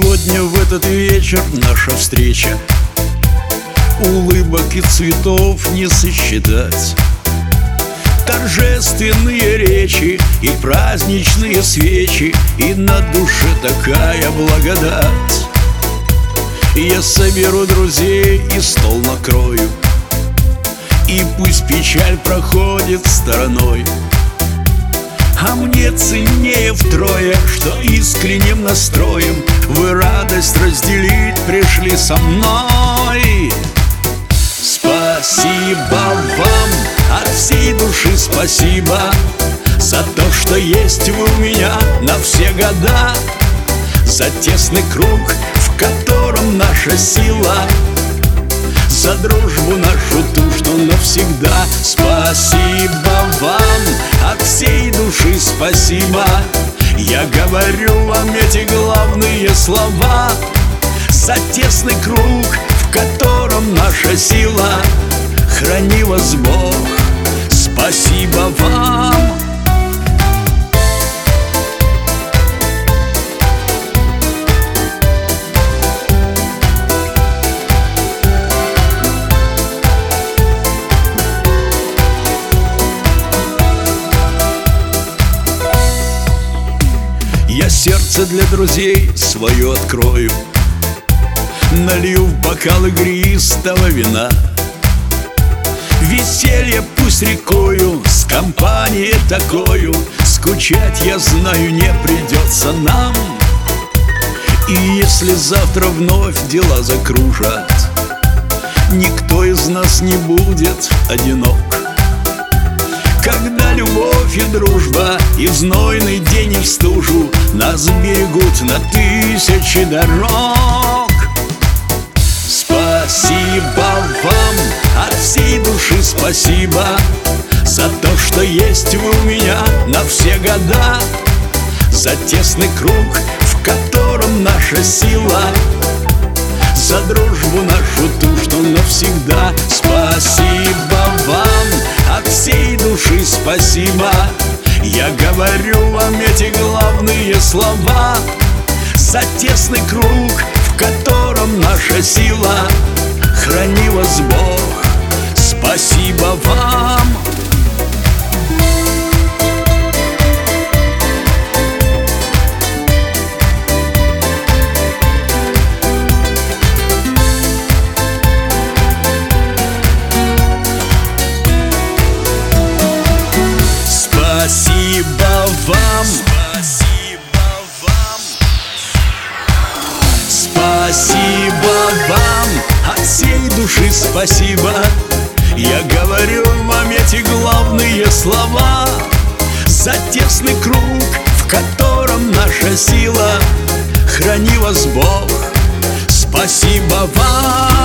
Сегодня в этот вечер наша встреча, улыбок и цветов не сосчитать. Торжественные речи и праздничные свечи, и на душе такая благодать. Я соберу друзей и стол накрою, и пусть печаль проходит стороной. А мне ценнее втрое, что искренним настроем вы радость разделить пришли со мной. Спасибо вам, от всей души спасибо за то, что есть вы у меня на все года, за тесный круг, в котором наша сила, за дружбу нашу ту, что навсегда. Спасибо вам, от всей души спасибо. Я говорю вам эти главные слова, за тесный круг, в котором наша сила. Храни вас Бог, спасибо вам. Я сердце для друзей свое открою, налью в бокал игристого вина. Веселье пусть рекою, с компанией такою скучать, я знаю, не придется нам. И если завтра вновь дела закружат, никто из нас не будет одинок. Когда любовь и дружба и в знойный день и в стужу нас берегут на тысячи дорог. Спасибо вам, от всей души спасибо за то, что есть вы у меня на все года, за тесный круг, в котором наша сила, за дружбу нашу ту, что навсегда. Спасибо вам, от всей души спасибо. Я говорю вам эти главные слова, за тесный круг, в котором наша сила. Храни вас Бог, спасибо вам. Спасибо вам, спасибо вам, спасибо вам, от всей души спасибо. Я говорю вам эти главные слова, за тесный круг, в котором наша сила. Храни вас Бог, спасибо вам.